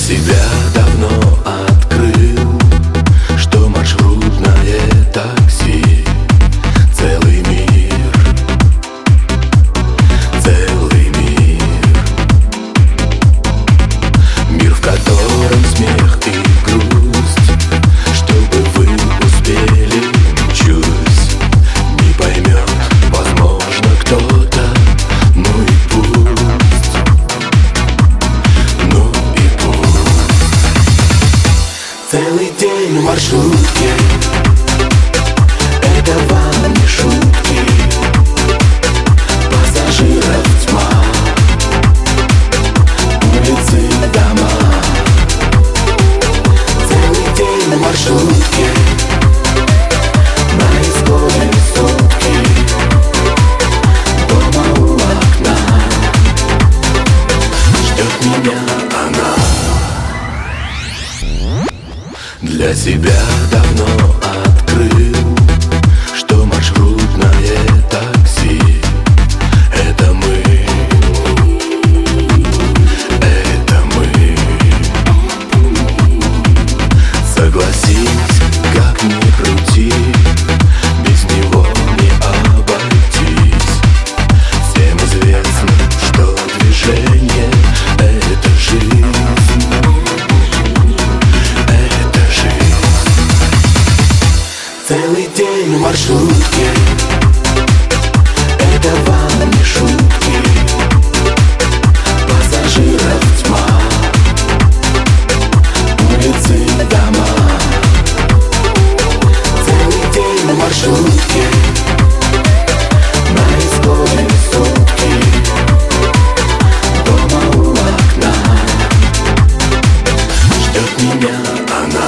себя давно открыл, что маршрутное такси — целый мир, целый мир. Мир, в котором смех и грусть, чтобы вы успели, чусь, не поймет, возможно, кто-то, ну и пусть, ну и пусть. Целый день в маршрутке — это вам не шутки. Пассажиров тьма, улицы, дома. Целый день в маршрутке, на исходе сутки, дома у окна ждет меня она. Для себя давно открыл, что маршрутное такси — это мы, это мы. Согласись, как ни крути, без него не обойтись. Всем известно, что движение — это жизнь. Целый день в маршрутке — это вам не шутки. Пассажиров тьма, улицы, дома. Целый день в маршрутке, на исходе сутки, дома у окна ждет меня она.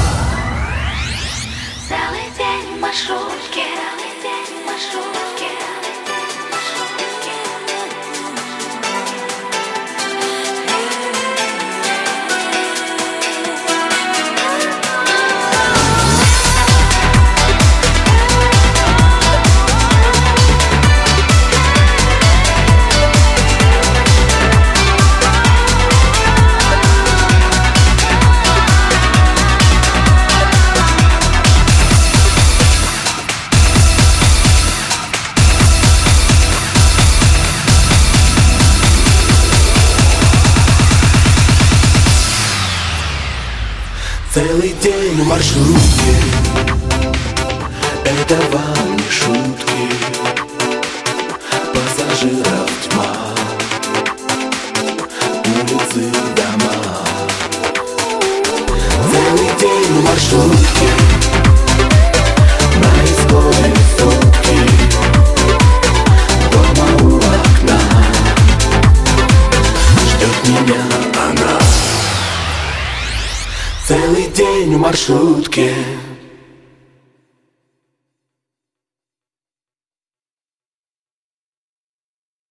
Целый день в маршрутке, целый день в маршрутке, Целый день в маршрутке — это вам не шутки. Пассажиров тьма, улицы, дома. Целый день в маршрутке, на исходе сутки, дома у окна ждет меня она. Целый день в маршрутке.